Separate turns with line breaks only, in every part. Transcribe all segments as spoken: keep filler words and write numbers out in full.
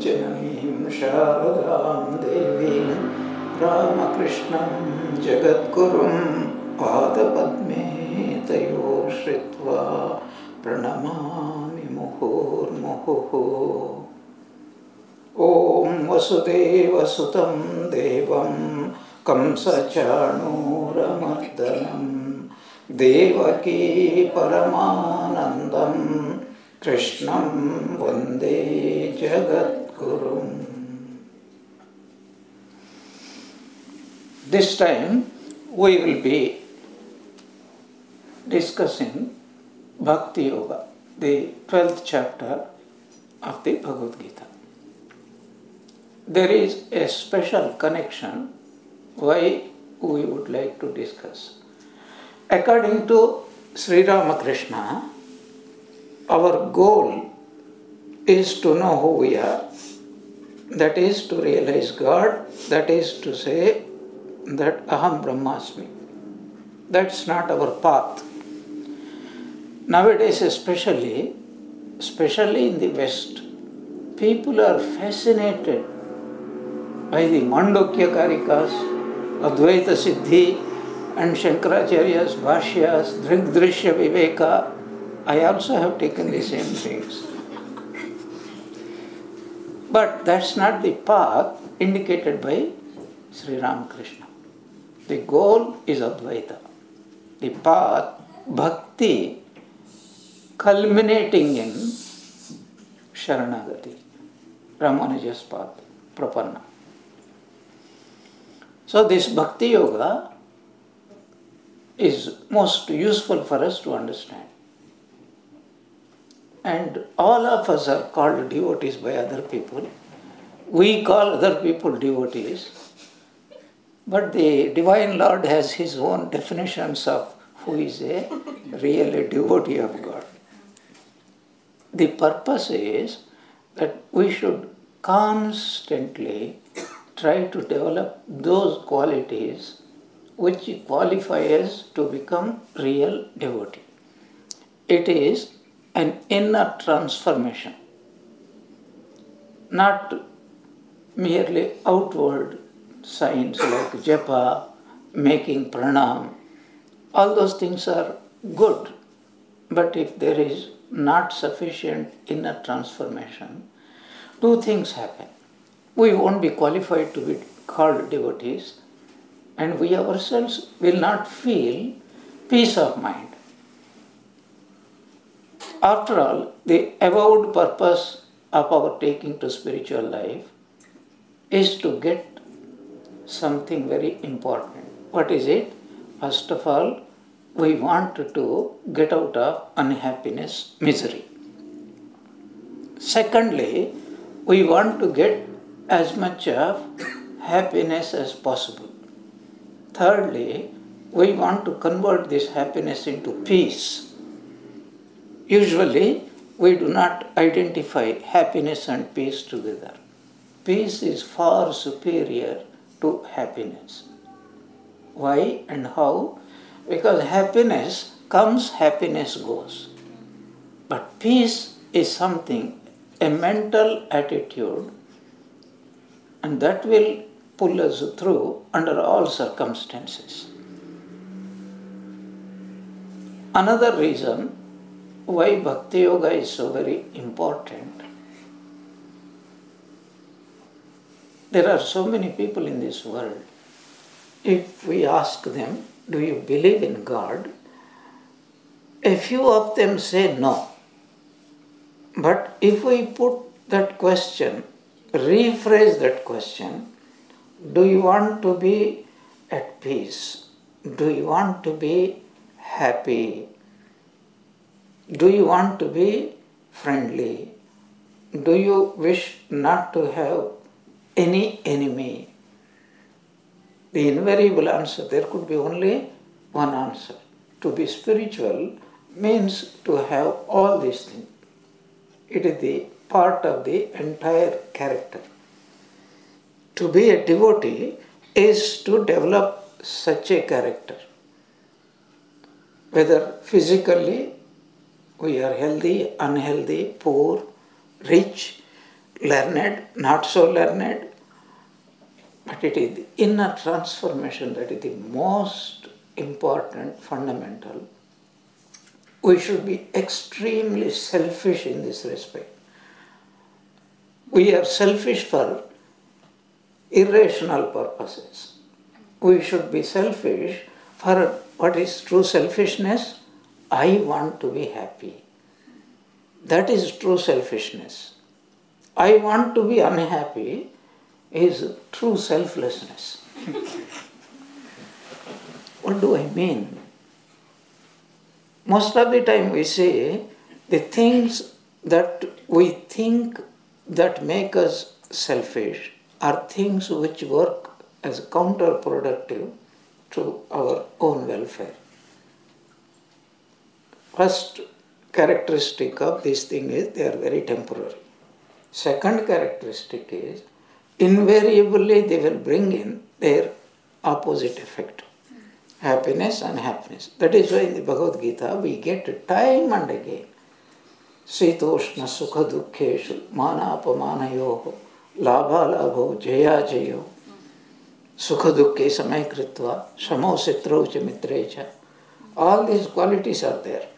जननीं शारदां देवीं रामकृष्णं जगद्गुरुं पादपद्मे तयोः श्रित्वा प्रणमामि मुहुर्मुहुः। ॐ वसुदेवसुतं देवं कंसचाणूरमर्दनं देवकी परमानन्दं कृष्णं वन्दे जगद्गुरुम्. This time we will be discussing Bhakti Yoga, the twelfth chapter of the Bhagavad Gita. There is a special connection why we would like to discuss. According to Sri Ramakrishna, our goal is to know who we are, that is to realize God, that is to say that Aham Brahmasmi. That's not our path. Nowadays especially, especially in the West, people are fascinated by the Mandukya Karikas, Advaita Siddhi and Shankaracharya's Bhashyas, Drigdrishya Viveka. I also have taken the same things. But that's not the path indicated by Sri Ramakrishna. The goal is Advaita. The path, Bhakti, culminating in Sharanagati, Ramanuja's path, Prapanna. So this Bhakti Yoga is most useful for us to understand. And all of us are called devotees by other people. We call other people devotees. But the Divine Lord has His own definitions of who is a really devotee of God. The purpose is that we should constantly try to develop those qualities which qualify us to become real devotee. It is an inner transformation, not merely outward signs like japa, making pranam. All those things are good, but if there is not sufficient inner transformation, two things happen. We won't be qualified to be called devotees, and we ourselves will not feel peace of mind. After all, the avowed purpose of our taking to spiritual life is to get something very important. What is it? First of all, we want to get out of unhappiness, misery. Secondly, we want to get as much of happiness as possible. Thirdly, we want to convert this happiness into peace. Usually, we do not identify happiness and peace together. Peace is far superior to happiness. Why and how? Because happiness comes, happiness goes. But peace is something, a mental attitude, and that will pull us through under all circumstances. Another reason why Bhakti Yoga is so very important, there are so many people in this world. If we ask them, do you believe in God? A few of them say no. But if we put that question, rephrase that question, do you want to be at peace? Do you want to be happy? Do you want to be friendly? Do you wish not to have any enemy? The invariable answer, there could be only one answer. To be spiritual means to have all these things. It is the part of the entire character. To be a devotee is to develop such a character. Whether physically we are healthy, unhealthy, poor, rich, learned, not so learned, but it is the inner transformation that is the most important, fundamental. We should be extremely selfish in this respect. We are selfish for irrational purposes. We should be selfish for what is true selfishness? I want to be happy. That is true selfishness. I want to be unhappy is true selflessness. What do I mean? Most of the time we say the things that we think that make us selfish are things which work as counterproductive to our own welfare. First characteristic of this thing is they are very temporary. Second characteristic is invariably they will bring in their opposite effect. Happiness and unhappiness. That is why in the Bhagavad Gita we get time and again Sitoshna Sukha Dukkheshu Manapamanayoho Labha Labho Jaya Jayo Sukha Dukkhe Samay Kritva Shamo Sitrau Cha Mitrecha. All these qualities are there.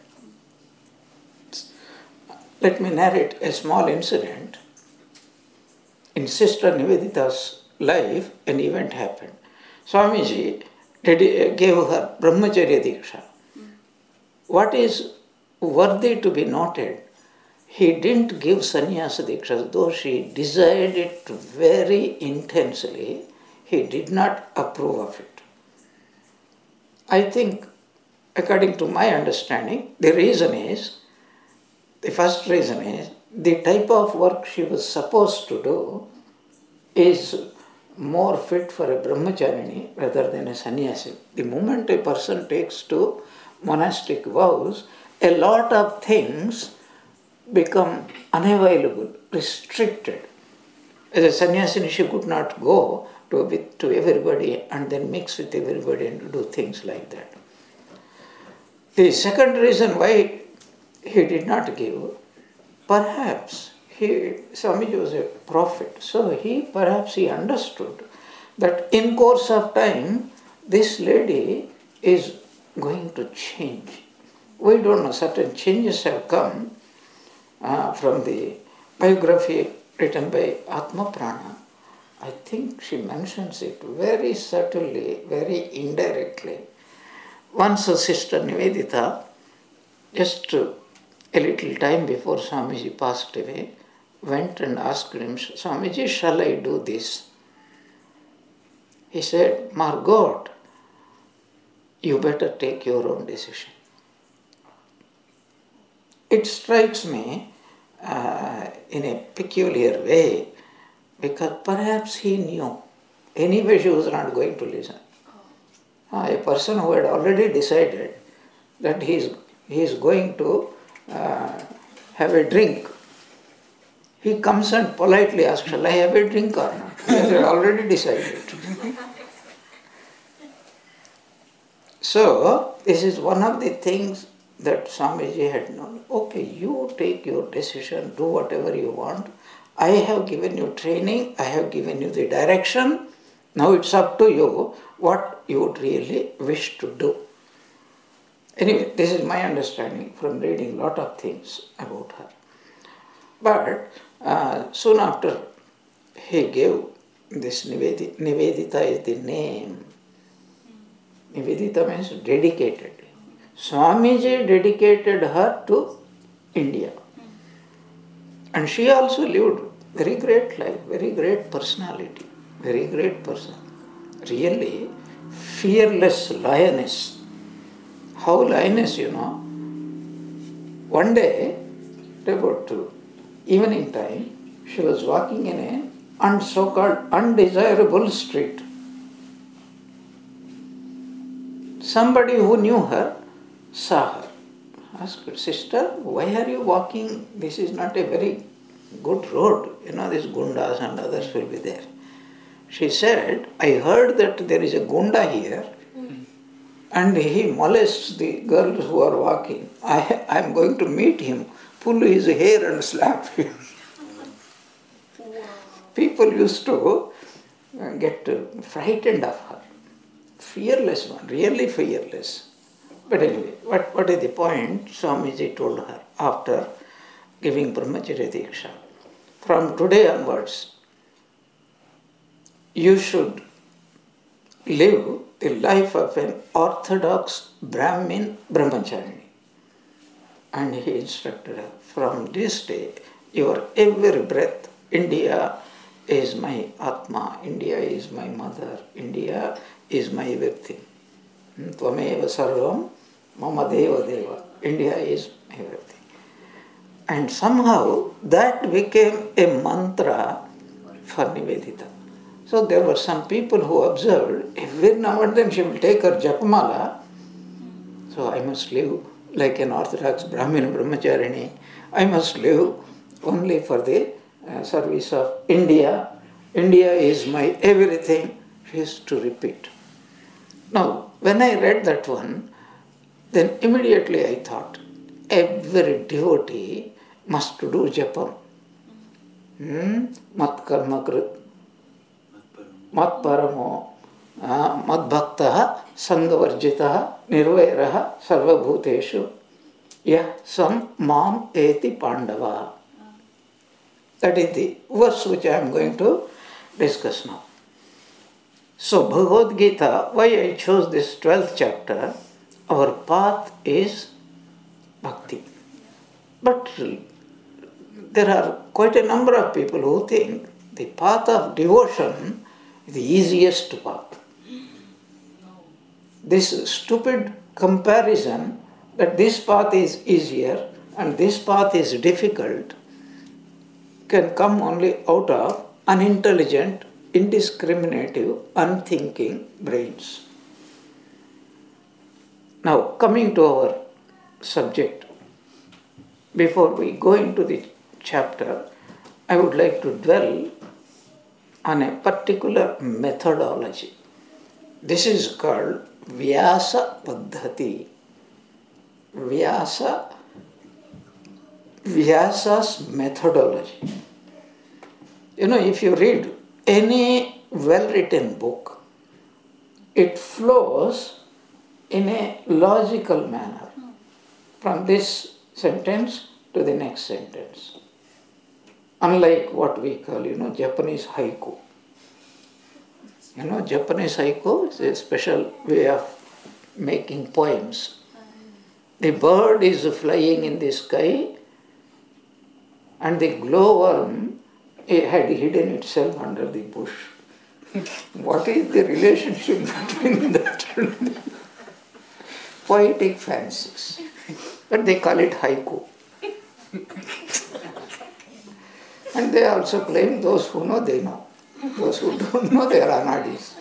Let me narrate a small incident. In Sister Nivedita's life, an event happened. Swamiji gave her Brahmacharya Diksha. What is worthy to be noted, he didn't give Sannyasa Diksha, though she desired it very intensely, he did not approve of it. I think, according to my understanding, the reason is, the first reason is, the type of work she was supposed to do is more fit for a brahmacharini rather than a sannyasi. The moment a person takes to monastic vows, a lot of things become unavailable, restricted. As a sannyasini, she could not go to, with, to everybody and then mix with everybody and do things like that. The second reason why he did not give, perhaps he, Swamiji was a prophet, so he perhaps he understood that in course of time this lady is going to change. We don't know, certain changes have come uh, from the biography written by Atma Prana. I think she mentions it very subtly, very indirectly. Once a Sister Nivedita, just a little time before Swamiji passed away, went and asked him, Swamiji, shall I do this? He said, Margot, you better take your own decision. It strikes me uh, in a peculiar way because perhaps he knew. Anyway, she was not going to listen. Uh, a person who had already decided that he is, he is going to uh, have a drink. He comes and politely asks, shall I have a drink or not? He has already decided. So, this is one of the things that Swamiji had known. Okay, you take your decision, do whatever you want. I have given you training, I have given you the direction. Now it's up to you what you would really wish to do. Anyway, this is my understanding from reading a lot of things about her. But uh, soon after he gave this Nivedita, Nivedita is the name. Nivedita means dedicated. Swamiji dedicated her to India. And she also lived very great life, very great personality, very great person. Really fearless lioness. How lioness, you know. One day, about evening time, she was walking in a un- so-called undesirable street. Somebody who knew her saw her. Asked her, sister, why are you walking? This is not a very good road. You know, these gundas and others will be there. She said, I heard that there is a gunda here and he molests the girls who are walking. I am going to meet him, pull his hair and slap him. People used to get frightened of her. Fearless one, really fearless. But anyway, what, what is the point? Swamiji told her after giving Brahmacharya Diksha. From today onwards, you should live the life of an orthodox Brahmin Brahmacharini. And he instructed her, from this day, your every breath, India is my Atma, India is my mother, India is my everything. Tvameva sarvam mama deva deva. India is everything. And somehow that became a mantra for Nivedita. So there were some people who observed, every now and then she will take her japamala, so I must live like an orthodox Brahmin Brahmacharini. I must live only for the uh, service of India. India is my everything. She used to repeat. Now, when I read that one, then immediately I thought, every devotee must do japam. Hmm? Mat karma krit, mat paramo, mad bhaktaha, sangavarjitaha, nirvairaha, sarvabhuteshu, yah sam mam eti pandava. That is the verse which I am going to discuss now. So, Bhagavad Gita, why I chose this twelfth chapter, our path is bhakti. But there are quite a number of people who think the path of devotion is the easiest path. This stupid comparison that this path is easier and this path is difficult can come only out of unintelligent, indiscriminative, unthinking brains. Now, coming to our subject, before we go into the chapter, I would like to dwell on a particular methodology. This is called Vyasa Paddhati. Vyasa, Vyasa's methodology. You know, if you read any well-written book, it flows in a logical manner from this sentence to the next sentence. Unlike what we call, you know, Japanese haiku. You know, Japanese haiku is a special way of making poems. The bird is flying in the sky and the glowworm had hidden itself under the bush. What is the relationship between that and the poetic fancies? But they call it haiku. And they also claim those who know, they know. Those who don't know, they are anadis.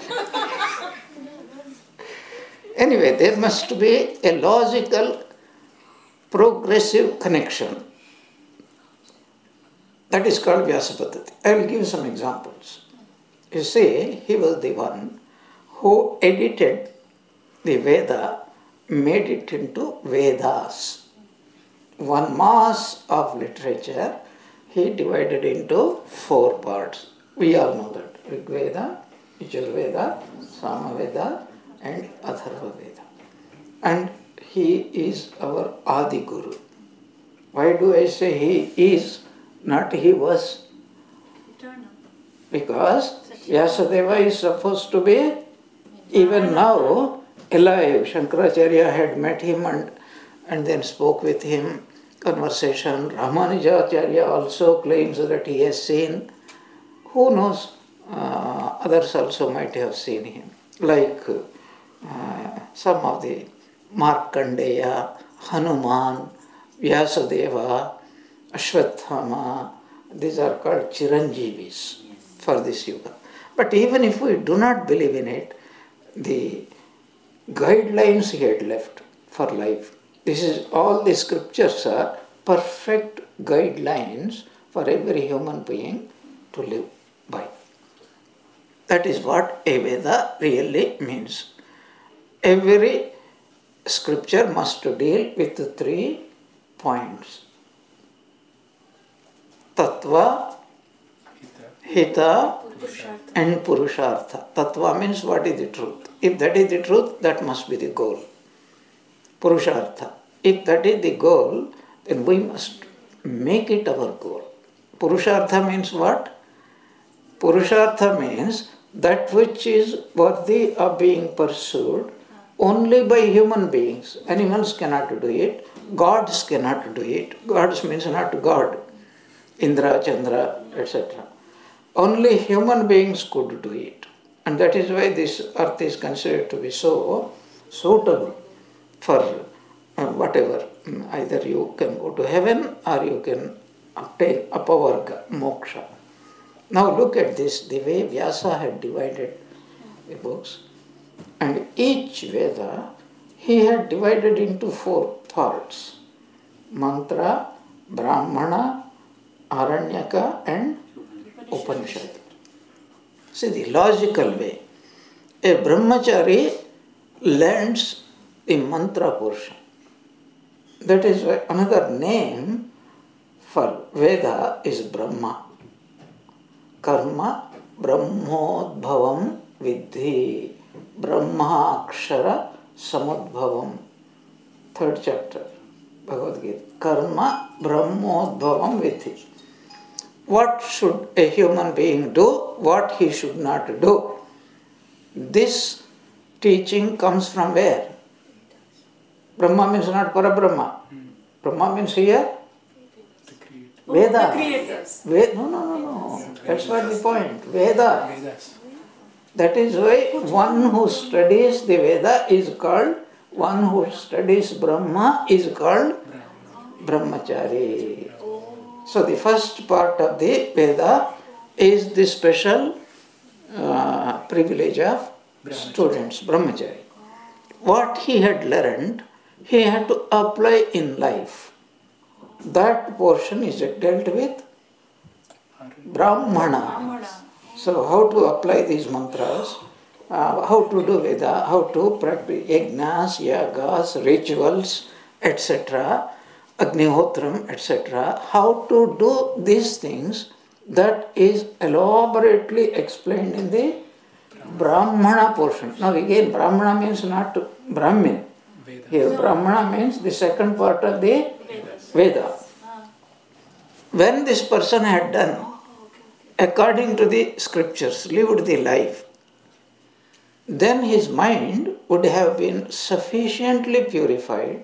Anyway, there must be a logical, progressive connection. That is called Vyasa Paddhati. I will give some examples. You see, he was the one who edited the Veda, made it into Vedas. One mass of literature, he divided into four parts. We all know that. Rig Veda, Yajurveda, Samaveda, and Atharva Veda. And he is our Adi Guru. Why do I say he is, not he was?
Eternal.
Because Vyasadeva is supposed to be, even now, alive. Shankaracharya had met him and, and then spoke with him, conversation. Ramanujacharya also claims that he has seen. Who knows? Uh, others also might have seen him. Like uh, some of the Markandeya, Hanuman, Vyasadeva, Ashwathama, these are called Chiranjeevis for this yuga. But even if we do not believe in it, the guidelines he had left for life, this is all the scriptures are perfect guidelines for every human being to live by. That is what a Veda really means. Every scripture must deal with the three points. Tattva, Hita and Purushartha. Tattva means what is the truth. If that is the truth, that must be the goal. Purushartha. If that is the goal, then we must make it our goal. Purushartha means what? Purushartha means that which is worthy of being pursued only by human beings. Animals cannot do it. Gods cannot do it. Gods means not God. Indra, Chandra, et cetera. Only human beings could do it. And that is why this earth is considered to be so suitable for uh, whatever. Either you can go to heaven or you can obtain apavarga, moksha. Now look at this, the way Vyasa had divided the books. And each Veda, he had divided into four parts. Mantra, Brahmana, Aranyaka and Upanishad. See the logical way. A brahmachari learns the mantra portion. That is why another name for Veda is Brahma. Karma Brahmodbhavam Vidhi. Brahma Akshara Samudbhavam. Third chapter, Bhagavad Gita. Karma Brahmodbhavam Vidhi. What should a human being do? What he should not do? This teaching comes from where? Brahma means not Parabrahma. Brahma means here? Veda. Veda. No, no, no, no. That's what the point. Veda. That is why one who studies the Veda is called, one who studies Brahma is called Brahmachari. So the first part of the Veda is the special uh, privilege of students, Brahmachari. What he had learned, he had to apply in life. That portion is dealt with Brahmana. So how to apply these mantras, uh, how to do Veda, how to practice yajnas, yagas, rituals, et cetera, Agnihotram, et cetera. How to do these things, that is elaborately explained in the Brahmana portion. Now again, Brahmana means not Brahmin. Here, Brahmana means the second part of the Veda. When this person had done according to the scriptures, lived the life, then his mind would have been sufficiently purified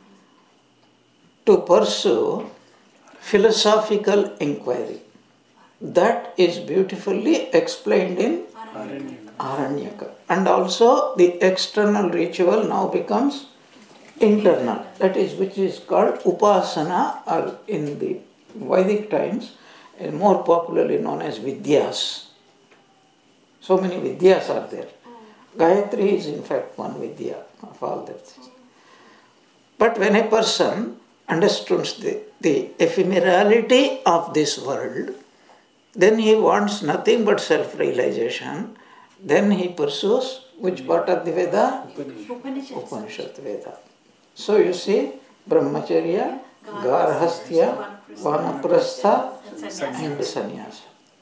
to pursue philosophical inquiry. That is beautifully explained in Aranyaka. And also the external ritual now becomes internal. That is which is called Upasana, or in the Vedic times, and more popularly known as Vidyas. So many Vidyas are there. Gayatri is in fact one Vidya of all that. But when a person understands the, the ephemerality of this world, then he wants nothing but self-realization. Then he pursues which part of the Veda? Upanishad. Upanishad Veda. So you see, Brahmacharya, Garhastya, Vanaprastha and Sannyasa.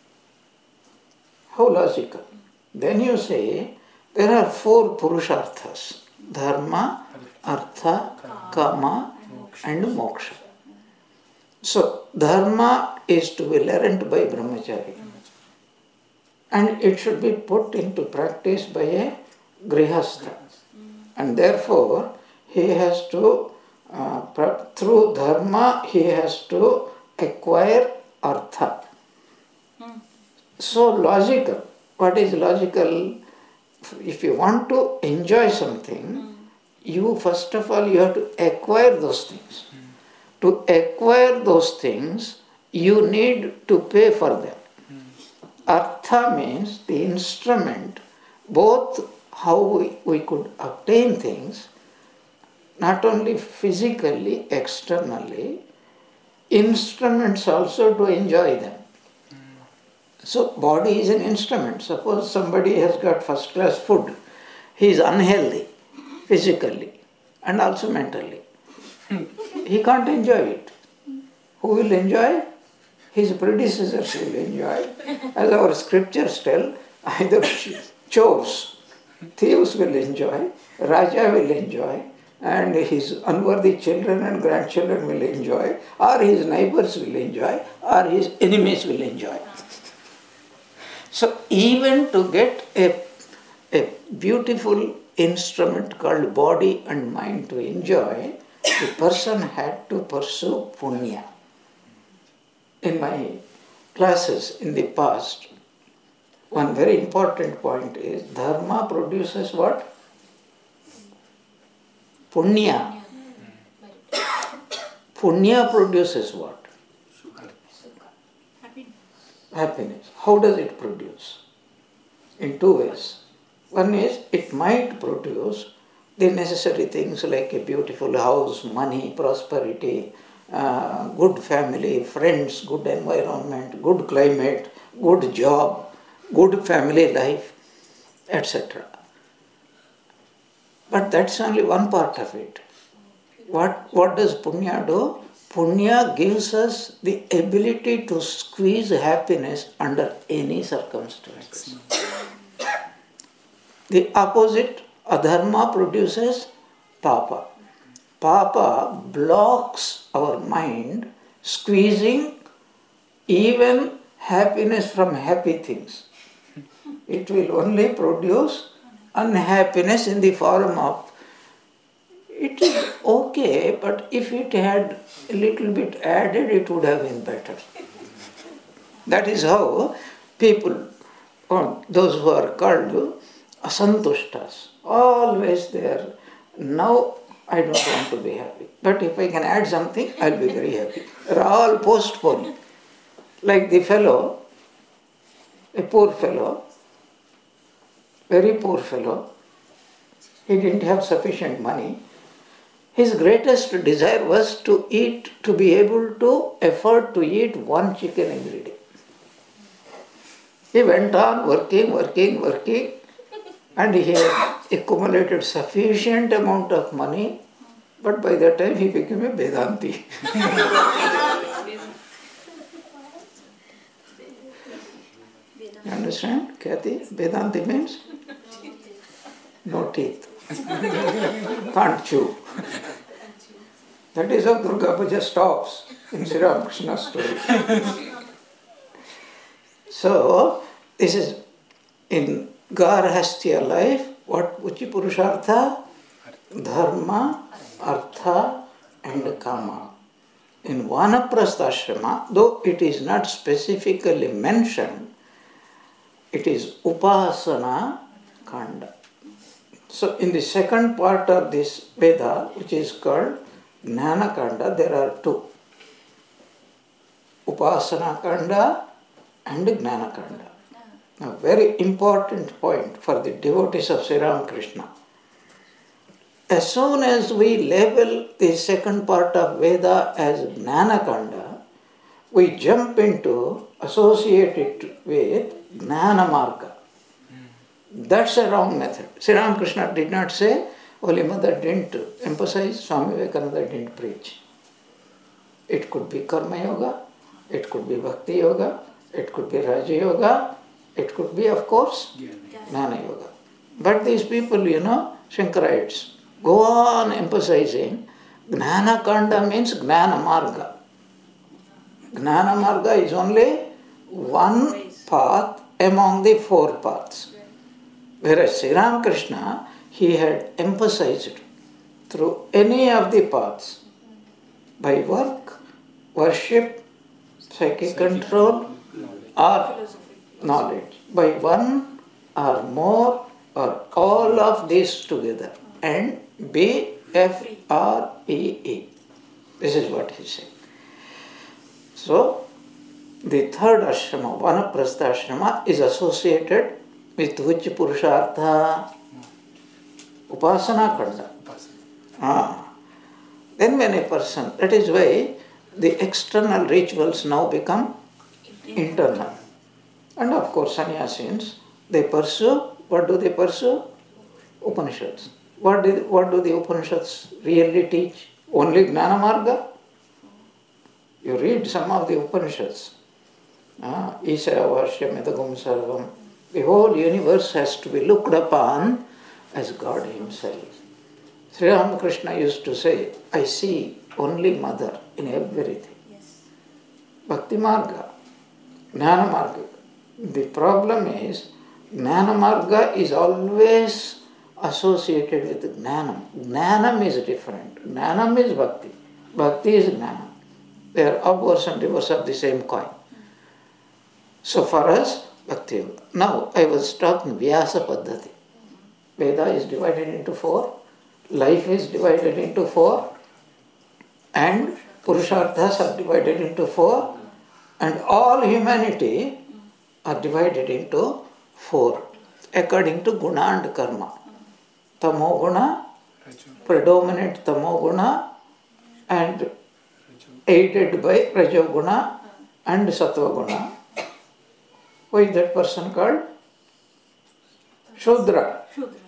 How logical. Then you say, there are four Purusharthas. Dharma, Artha, Kama and Moksha. So, Dharma is to be learned by Brahmachari. And it should be put into practice by a Grihastha. And therefore, he has to, uh, through Dharma, he has to acquire Artha. So logical. What is logical? If you want to enjoy something, you first of all, you have to acquire those things. To acquire those things, you need to pay for them. Artha means the instrument, both how we, we could obtain things, not only physically, externally, instruments also to enjoy them. So body is an instrument. Suppose somebody has got first class food, he is unhealthy physically and also mentally. He can't enjoy it. Who will enjoy? his predecessors will enjoy. As our scriptures tell, either chores, thieves will enjoy, Raja will enjoy, and his unworthy children and grandchildren will enjoy, or his neighbors will enjoy, or his enemies will enjoy. So even to get a, a beautiful instrument called body and mind to enjoy, the person had to pursue punya. In my classes in the past, one very important point is dharma produces what? Punya. Punya produces what? Happiness. How does it produce? In two ways. One is it might produce the necessary things like a beautiful house, money, prosperity, uh, good family, friends, good environment, good climate, good job, good family life, et cetera. But that's only one part of it. What, what does punya do? Punya gives us the ability to squeeze happiness under any circumstances. The opposite, adharma, produces papa. Papa blocks our mind, squeezing even happiness from happy things. It will only produce unhappiness in the form of, it is okay, but if it had a little bit added, it would have been better. That is how people, or those who are called asantushtas, always there. Now I don't want to be happy, but if I can add something, I'll be very happy. They are all postponing. Like the fellow, a poor fellow, very poor fellow, he didn't have sufficient money. His greatest desire was to eat, to be able to afford to eat one chicken every day. He went on working, working, working, and he had accumulated sufficient amount of money, but by that time he became a Vedanti. You understand, Kathy? Vedanti means no teeth. Can't chew. That is how Durga Puja stops in Sri Ramakrishna's story. So, this is in Garhastya life, what Uchi Purushartha? Dharma, Artha and Kama. In Vanaprastha Ashrama, though it is not specifically mentioned, it is Upasana Kanda. So in the second part of this Veda, which is called Jnana Kanda, there are two. Upasana Kanda and Jnana Kanda. A very important point for the devotees of Sri Ramakrishna. As soon as we label the second part of Veda as Jnana Kanda, we jump into, associate it with Jnana Marga. That's a wrong method. Sri Ramakrishna did not say, Holy Mother didn't emphasize, Swami Vivekananda didn't preach. It could be Karma Yoga, it could be Bhakti Yoga, it could be Raja Yoga, it could be, of course, Jnana Yoga. But these people, you know, Shankarites, go on emphasizing, Jnana Kanda means Jnana Marga. Jnana Marga is only one path among the four paths. Whereas Sri Ramakrishna, he had emphasized through any of the paths, by work, worship, psychic control, or knowledge, by one or more or all of these together, and B F R E E. This is what he said. So, the third ashrama, Vanaprastha ashrama, is associated with which Purushartha? Upasana Kanda. Ah. Then when a person, that is why the external rituals now become internal. And of course, sannyasins, they pursue, what do they pursue? Upanishads. What do, what do the Upanishads really teach? Only Jnana Marga? You read some of the Upanishads, Uh, Isha Vashyam Edagum Sarvam. The whole universe has to be looked upon as God Himself. Sri Ramakrishna used to say, I see only Mother in everything.
Yes.
Bhakti Marga, Jnana Marga. The problem is, Jnana Marga is always associated with Jnanam. Jnanam is different. Jnanam is Bhakti. Bhakti is Jnanam. They are upwards and reverse of the same coin. So for us, Bhakti Yoga. Now I was talking Vyasa Paddhati. Veda is divided into four. Life is divided into four. And Purusharthas are divided into four. And all humanity are divided into four. According to Guna and Karma. Tamo Guna, predominant Tamo Guna, and aided by Rajo Guna and Sattva Guna. Who is that person called? Shudra.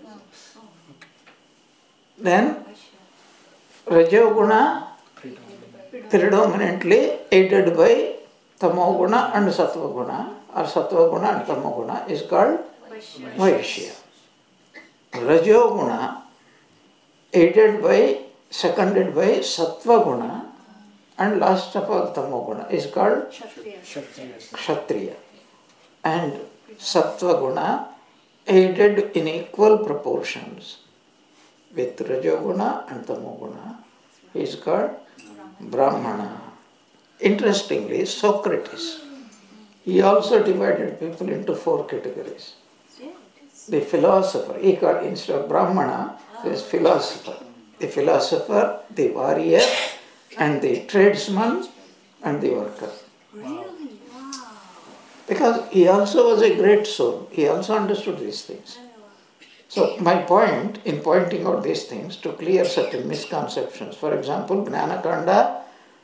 Then Rajo Guna predominantly aided by Tamo Guna and Sattva Guna, or Sattva Guna and Tamo Guna is called Vaishya. Rajo Guna aided by, seconded by Sattva Guna, and last of all Tamo Guna is called Kshatriya. And Sattva Guna aided in equal proportions with Rajo Guna and Tamo Guna is called Brahmana. Interestingly, Socrates, he also divided people into four categories. The philosopher, he called, instead of Brahmana, there is philosopher. The philosopher, the warrior, and the tradesman, and the worker.
Really? Wow.
Because he also was a great soul. He also understood these things. So my point in pointing out these things to clear certain misconceptions. For example, Jnanakanda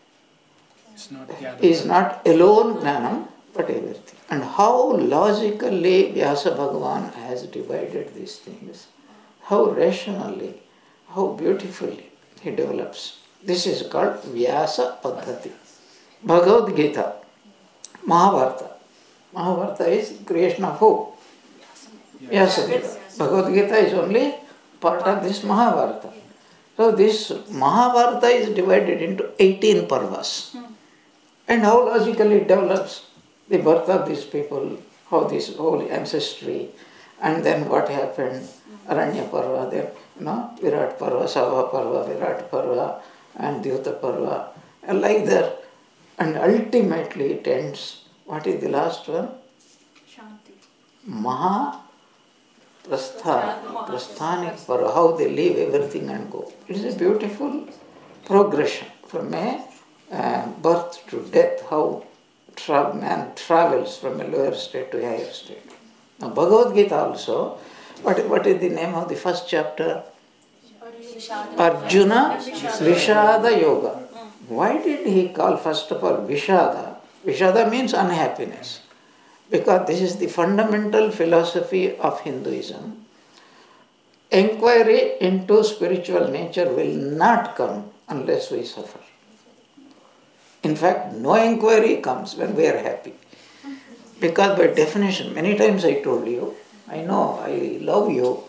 is not alone Jnanam, but everything. And how logically Vyasa Bhagavan has divided these things. How rationally, how beautifully he develops. This is called Vyasa Paddhati. Bhagavad Gita, Mahabharata. Mahabharata is creation of who? Vyasa Deva. Bhagavad Gita is only part of this Mahabharata. So this Mahabharata is divided into eighteen parvas. And how logically it develops the birth of these people, how this whole ancestry, and then what happened, Aranya Parva, then you know, Virat Parva, Sava Parva, Virat Parva, and Dyuta Parva, and like that. And ultimately it ends, what is the last one?
Shanti.
Maha Prastha, Prasthanic Parva, how they leave everything and go. It is a beautiful progression from a uh, birth to death, how tra- man travels from a lower state to a higher state. Now Bhagavad Gita also, what, what is the name of the first chapter? Arjuna Vishada Yoga. Why did he call first of all Vishada? Vishada means unhappiness. Because this is the fundamental philosophy of Hinduism. Inquiry into spiritual nature will not come unless we suffer. In fact, no inquiry comes when we are happy. Because by definition, many times I told you, I know, I love you.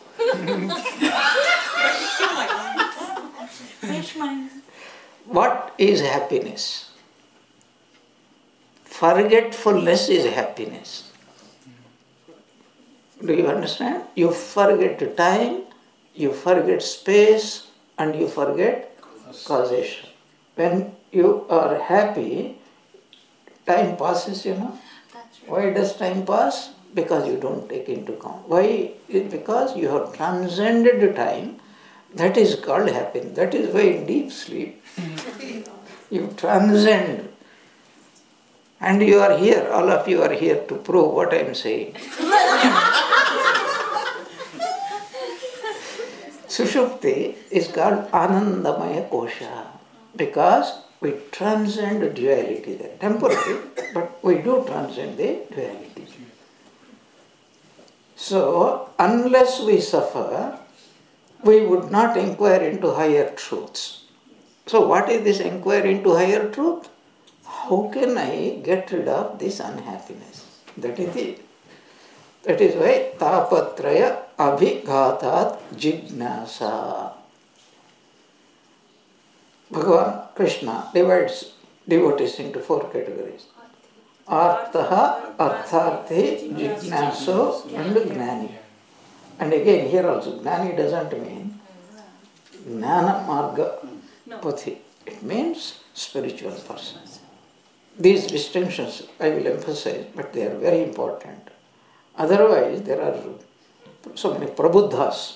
What is happiness? Forgetfulness is happiness. Do you understand? You forget time, you forget space, and you forget causation. When you are happy, time passes, you know. Why does time pass? Because you don't take into account. Why? Because you have transcended time. That is called happiness. That is why in deep sleep, you transcend. And you are here, all of you are here to prove what I am saying. Sushupti is called Anandamaya Kosha because we transcend duality there. Temporary, but we do transcend the duality. So, unless we suffer, we would not inquire into higher truths. So, what is this inquiry into higher truth? how can I get rid of this unhappiness? That is it. That is why tapatraya abhighatat jignasa. Bhagavan Krishna divides devotees into four categories. Arthaha, Artharthi, Jignaso and Gnani. And again here also Gnani doesn't mean Gnana Marga Pathi. It means spiritual person. These distinctions I will emphasize, but they are very important. Otherwise there are so many Prabuddhas.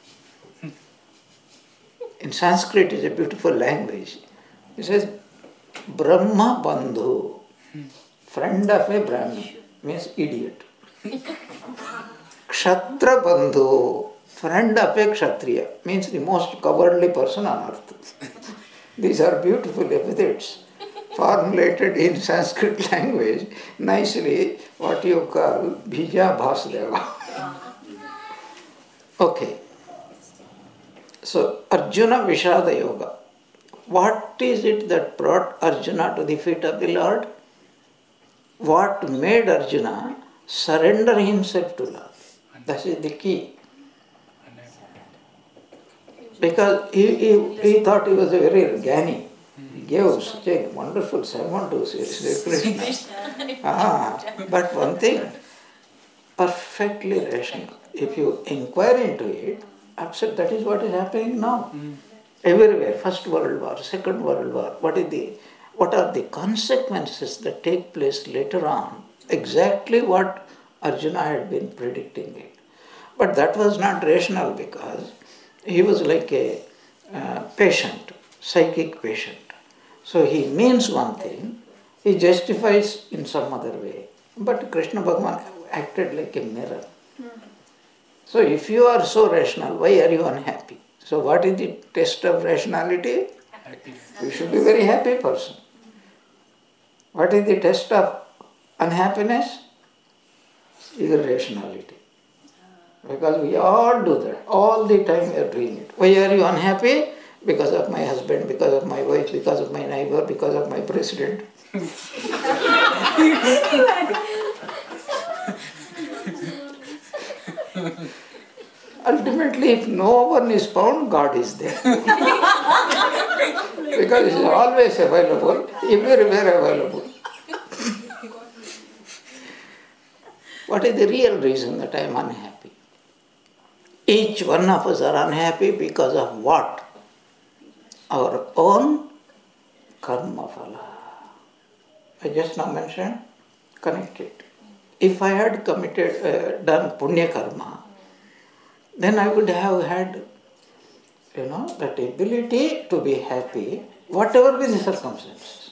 In Sanskrit is a beautiful language. It says Brahma Bandhu, friend of a Brahmin, means idiot. Kshatra Bandhu, friend of a Kshatriya, means the most cowardly person on earth. These are beautiful epithets formulated in Sanskrit language, nicely what you call Bija Bhasdeva. Okay. So, Arjuna Vishada Yoga. What is it that brought Arjuna to the feet of the Lord? What made Arjuna surrender himself to Lord? That is the key. Because he, he, he thought he was a very Jnani. He gave such a wonderful sermon to Sri Krishna. Ah, but one thing, perfectly rational. If you inquire into it, accept that is what is happening now. Mm. Everywhere, First World War, Second World War, what is the, what are the consequences that take place later on? Exactly what Arjuna had been predicting it. But that was not rational because he was like a uh, patient, psychic patient. So he means one thing, he justifies in some other way. But Krishna Bhagavan acted like a mirror. So if you are so rational, why are you unhappy? So what is the test of rationality? You should be a very happy person. What is the test of unhappiness? Irrationality. Because we all do that. All the time we are doing it. Why are you unhappy? Because of my husband, because of my wife, because of my neighbor, because of my president. Ultimately, if no one is found, God is there. Because He is always available, everywhere available. What is the real reason that I am unhappy? Each one of us are unhappy because of what? Our own karma phala. I just now mentioned, connected. If I had committed, uh, done punya karma, then I would have had, you know, that ability to be happy, whatever be the circumstances.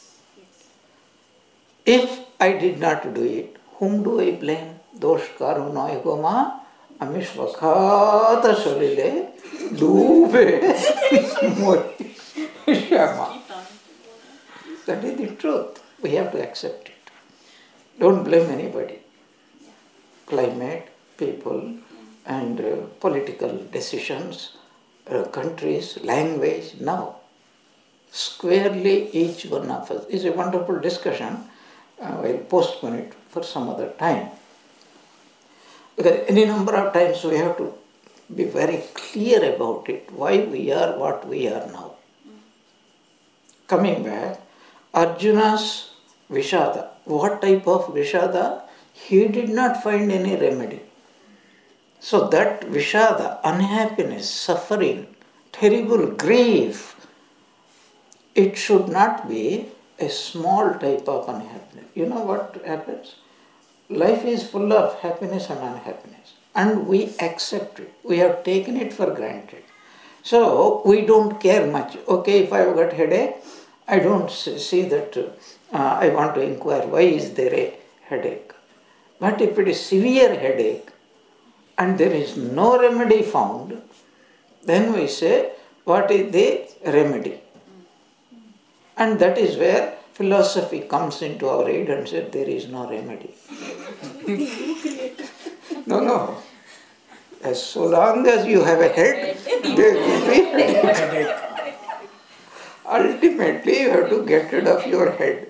If I did not do it, whom do I blame? Dosh karu noi goma amishvakhata solile dube mori shama. That is the truth. We have to accept it. Don't blame anybody. Climate, people, and uh, political decisions, uh, countries, language, now. Squarely each one of us. It's a wonderful discussion. Uh, I'll postpone it for some other time. Because any number of times we have to be very clear about it, why we are what we are now. Coming back, Arjuna's Vishada. What type of Vishada? He did not find any remedy. So that Vishada, unhappiness, suffering, terrible grief, it should not be a small type of unhappiness. You know what happens? Life is full of happiness and unhappiness. And we accept it. We have taken it for granted. So we don't care much. Okay, if I have got headache, I don't see that uh, I want to inquire why is there a headache. But if it is severe headache and there is no remedy found, then we say, what is the remedy? And that is where philosophy comes into our aid and says, there is no remedy. No, no. As so long as you have a head, there will be headache. ultimately you have to get rid of your head.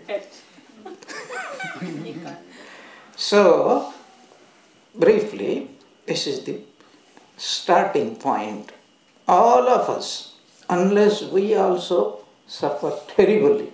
So, briefly, this is the starting point. All of us, unless we also suffer terribly,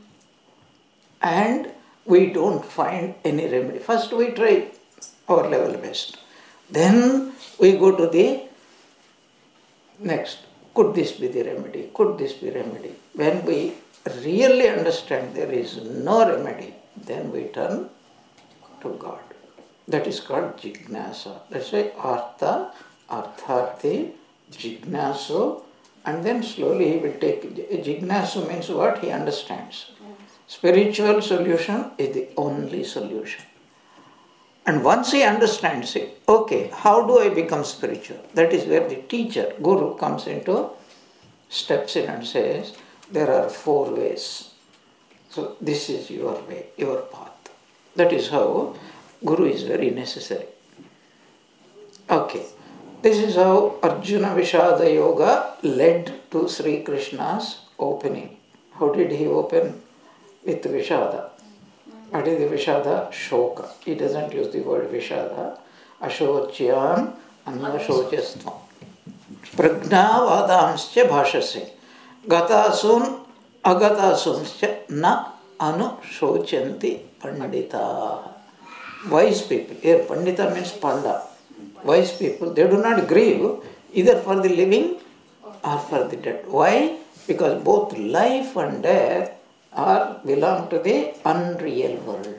and we don't find any remedy. First we try our level best. Then we go to the next. Could this be the remedy? Could this be remedy? When we really understand there is no remedy, then we turn to God. That is called jignasa. Let's say artha, arthati, jignaso, and then slowly he will take. Jignaso means what? He understands. Spiritual solution is the only solution. And once he understands it, okay, how do I become spiritual? That is where the teacher, guru, comes into, steps in and says, there are four ways. So this is your way, your path. That is how guru is very necessary. Okay, this is how Arjuna Vishada Yoga led to Sri Krishna's opening. How did he open? With Vishada. What is the Vishada? Shoka. He doesn't use the word Vishada. Ashochyam annashochyastvam. Prajna vadamscha bhashase. Gatasun agatasumscha na anushochyanti pandita. Wise people. Here Pandita means Panda. Wise people, they do not grieve either for the living or for the dead. Why? Because both life and death are belong to the unreal world.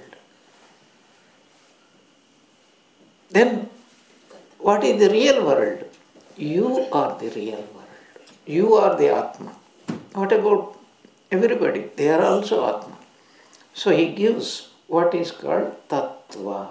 Then, what is the real world? You are the real world. You are the Atma. What about everybody? They are also Atma. So he gives what is called Tattva.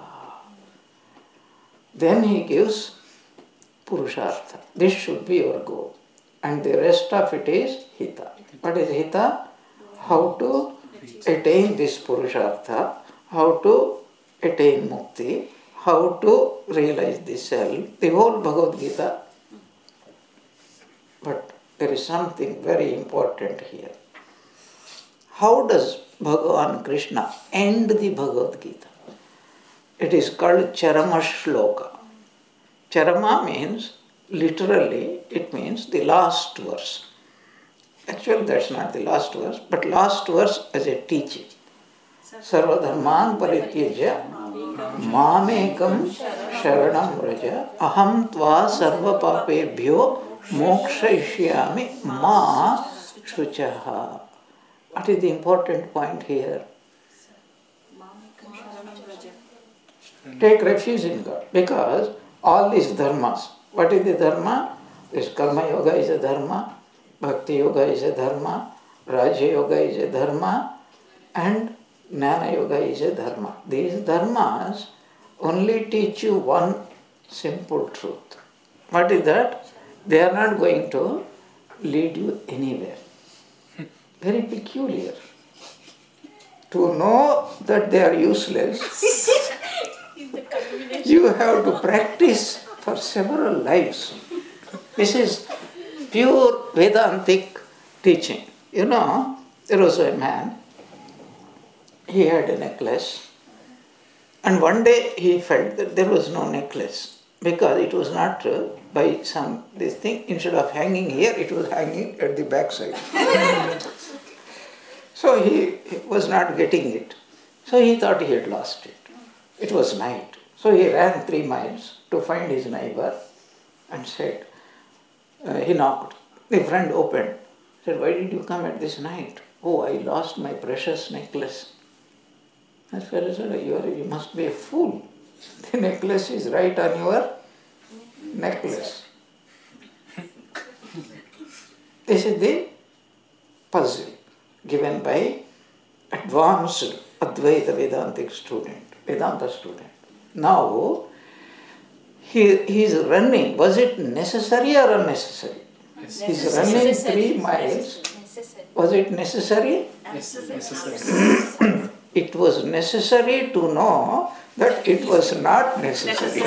Then he gives Purushartha. This should be your goal. And the rest of it is Hita. What is Hita? How to attain this Purushartha, how to attain Mukti, how to realize the self, the whole Bhagavad Gita. But there is something very important here. How does Bhagavan Krishna end the Bhagavad Gita? It is called Charama Shloka. Charama means, literally, it means the last verse. Actually, that's not the last verse, but last verse as a teaching. Sarvadharman parityajya mamekam sharanam vraja aham tva sarva papebhyo mokshayishyami ma shuchaha. What is the important point here? Take refuge in God, because all these dharmas, what is the dharma? This karma yoga is a dharma, bhakti yoga is a dharma, raja yoga is a dharma, and jnana yoga is a dharma. These dharmas only teach you one simple truth. What is that? They are not going to lead you anywhere. Very peculiar. To know that they are useless, you have to practice for several lives. This is pure Vedantic teaching. You know, there was a man, he had a necklace, and one day he felt that there was no necklace because it was not uh, by some, this thing, instead of hanging here, it was hanging at the back side. So he, he was not getting it. So he thought he had lost it. It was night. So he ran three miles to find his neighbor and said, uh, he knocked. The friend opened. Said, why did you come at this night? Oh, I lost my precious necklace. That fellow said, you, are, you must be a fool. The necklace is right on your necklace. This is the puzzle given by advanced Advaita Vedantic student, Vedanta student. Now, he, he is running. Was it necessary or unnecessary? He is running three miles. Was it necessary?
Necessary.
It was necessary to know that it was not necessary.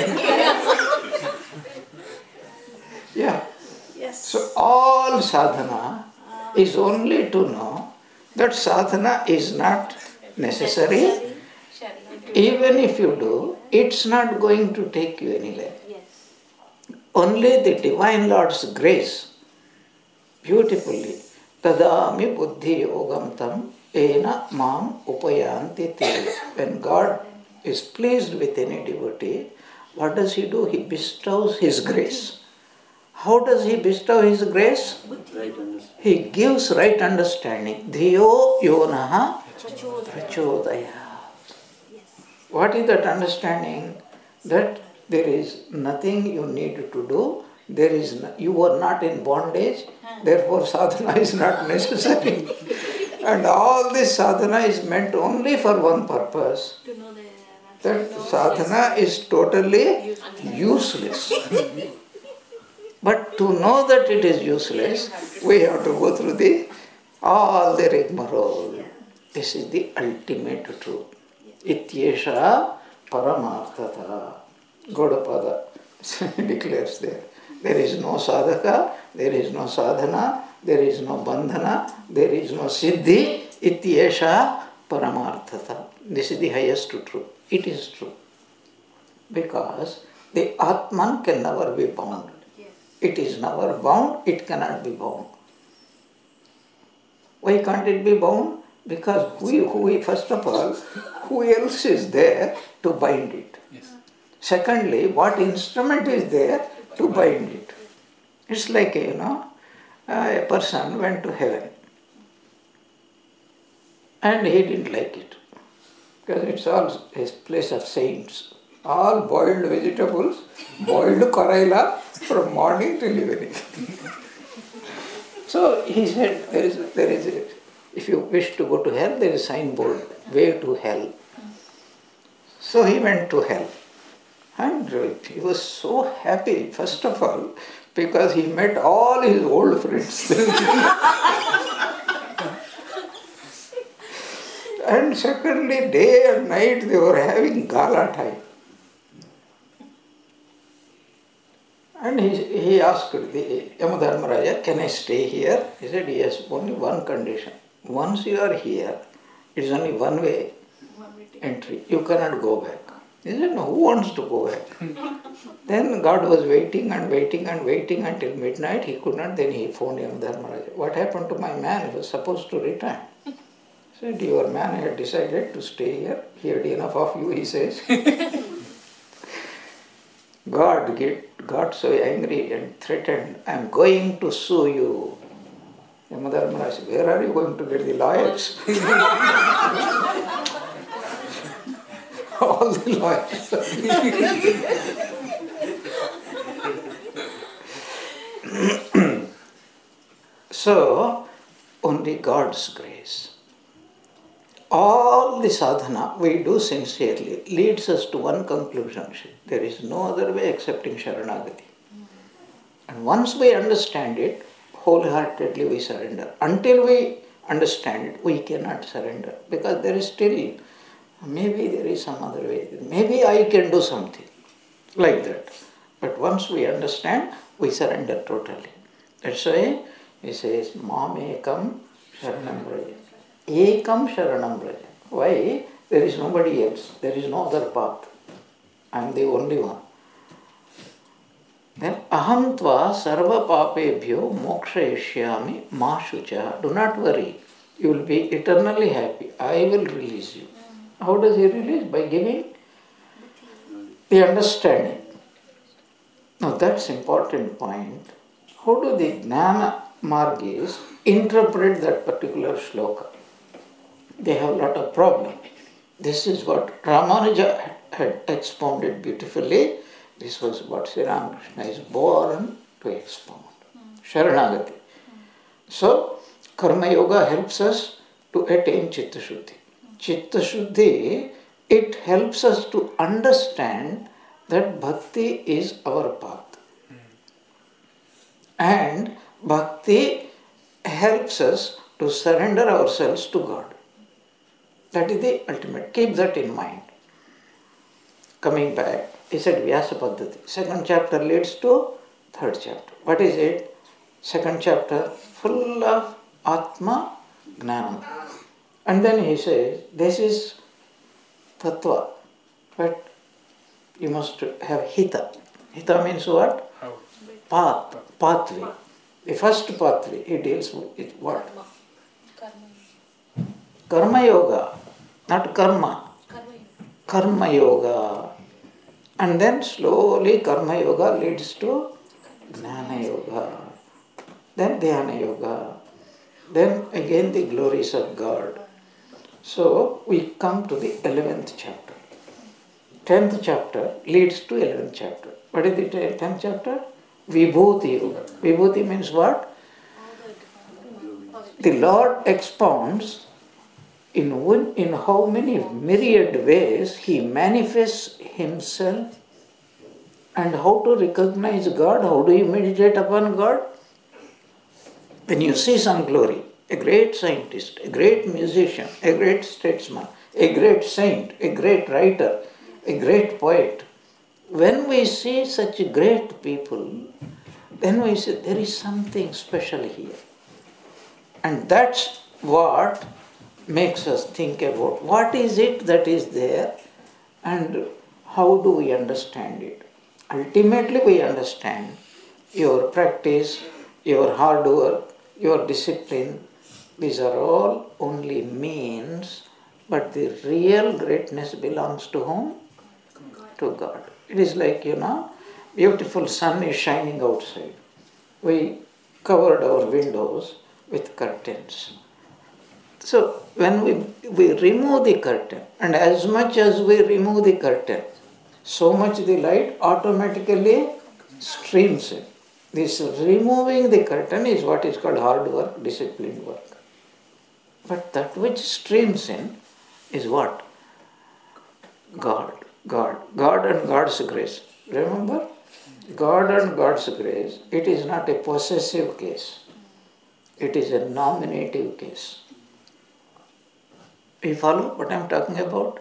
Yeah.
Yes.
So all sadhana is only to know that sadhana is not necessary. Even if you do, it's not going to take you anywhere. Only the Divine Lord's grace, beautifully, tadami buddhi yogam tam ena mam upayanti te. When God is pleased with any devotee, what does He do? He bestows His grace. How does He bestow His grace? He gives right understanding. Dhiyo yonaha prachodaya. What is that understanding? That there is nothing you need to do. There is no, you are not in bondage. Therefore, sadhana is not necessary. And all this sadhana is meant only for one purpose. That sadhana is totally useless. But to know that it is useless, we have to go through the all the rigmarole. This is the ultimate truth. Ityesha paramarthata. Gaudapada declares there. There is no sadhaka, there is no sadhana, there is no bandhana, there is no siddhi. Ityesha paramarthata. This is the highest truth. It is true. Because the Atman can never be bound. It is never bound, it cannot be bound. Why can't it be bound? Because we, who, first of all, who else is there to bind it? Yes. Secondly, what instrument is there to bind it? It's like, you know, a person went to heaven and he didn't like it. Because it's all a place of saints. All boiled vegetables, boiled Karaila from morning till evening. So he said, there is, there is a, if you wish to go to hell, there is a signboard, way to hell. So he went to hell. And he was so happy, first of all, because he met all his old friends. And secondly, day and night they were having gala time. And he, he asked the Yamadharmaraja, can I stay here? He said, yes, only one condition. Once you are here, it is only one way entry. You cannot go back. He said, no, who wants to go back? Then God was waiting and waiting and waiting until midnight. He could not. Then he phoned Yamadharmaraja. What happened to my man? He was supposed to return. He said, your man had decided to stay here. He had enough of you, he says. God get, got so angry and threatened, I am going to sue you. Yamadharmaraja said, where are you going to get the lawyers? All the lawyers. So, only God's grace. All the sadhana we do sincerely leads us to one conclusion. There is no other way excepting Sharanagati. And once we understand it, wholeheartedly we surrender. Until we understand it, we cannot surrender. Because there is still, maybe there is some other way. Maybe I can do something like that. But once we understand, we surrender totally. That's why he says, Mam ekam sharanam braja. Ekam sharanam braja. Why? There is nobody else. There is no other path. I am the only one. Then aham tva sarva papebhyo mokshayishyami ma shucha. Do not worry. You will be eternally happy. I will release you. How does he release? By giving the understanding. Now that's important point. How do the Jnana Margis interpret that particular shloka? They have a lot of problem. This is what Ramanuja had expounded beautifully. This was what Sri Ramakrishna is born to expound. Sharanagati. So, Karma Yoga helps us to attain Chitta Shuddhi. Chitta Shuddhi, it helps us to understand that Bhakti is our path. And Bhakti helps us to surrender ourselves to God. That is the ultimate. Keep that in mind. Coming back, he said Vyasa Paddhati. Second chapter leads to third chapter. What is it? Second chapter full of Atma Gnanam. And then he says, this is Tattva, but you must have Hita. Hita means what? Path, pathway. The first pathway, he deals with what? Karma Yoga, not karma. Karma Yoga. And then slowly Karma Yoga leads to Jnana Yoga. Then Dhyana Yoga. Then again the glories of God. So we come to the eleventh chapter. tenth chapter leads to eleventh chapter. What is the tenth chapter? Vibhuti Yoga. Vibhuti means what? The Lord expounds in, one, in how many myriad ways He manifests Himself and how to recognize God, how do you meditate upon God? When you see some glory, a great scientist, a great musician, a great statesman, a great saint, a great writer, a great poet, when we see such great people, then we say there is something special here. And that's what makes us think about what is it that is there and how do we understand it. Ultimately we understand your practice, your hard work, your discipline, these are all only means, but the real greatness belongs to whom? To God. It is like, you know, beautiful sun is shining outside. We covered our windows with curtains. So when we, we remove the curtain, and as much as we remove the curtain, so much the light automatically streams in. This removing the curtain is what is called hard work, disciplined work. But that which streams in is what? God. God. God and God's grace. Remember? God and God's grace, it is not a possessive case. It is a nominative case. You follow what I am talking about?